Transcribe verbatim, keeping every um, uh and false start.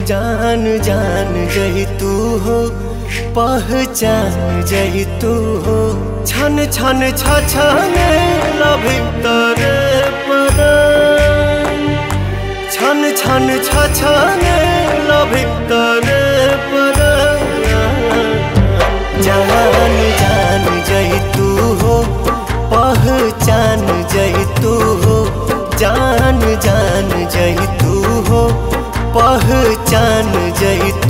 जान जान जही तू हो, पहचान जही तू हो। छन छन छछने भीतर परान, छन छन छछने भीतर परान। जान जान जही तू हो, पहचान जही तू हो। जान जान जही तू हो, पहचान जही